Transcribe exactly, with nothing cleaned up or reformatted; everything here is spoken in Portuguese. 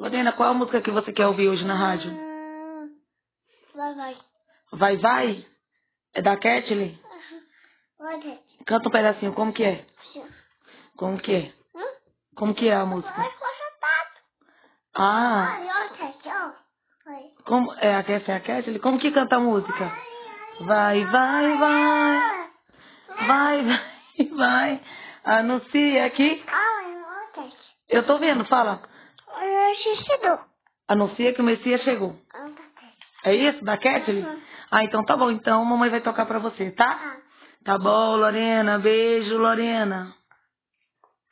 Lorena, qual a música que você quer ouvir hoje na rádio? Hum, vai, vai. Vai, vai? É da Kathleen? Vai, vai. Canta um pedacinho, como que é? Como que é? Hum? Como que é a música? Vai, consertado. Ah, Ai, olha, ó. Vai. como é a essa é a Kathleen? Como que canta a música? Vai, vai, vai. Vai, vai, vai. Anuncia aqui. Ai, olha. Eu tô vendo, fala. Olha, xixidou. Anuncia que o Messias chegou. É isso? Da Kathleen? Uhum. Ah, então tá bom. Então mamãe vai tocar pra você, tá? Ah. Tá bom, Lorena. Beijo, Lorena.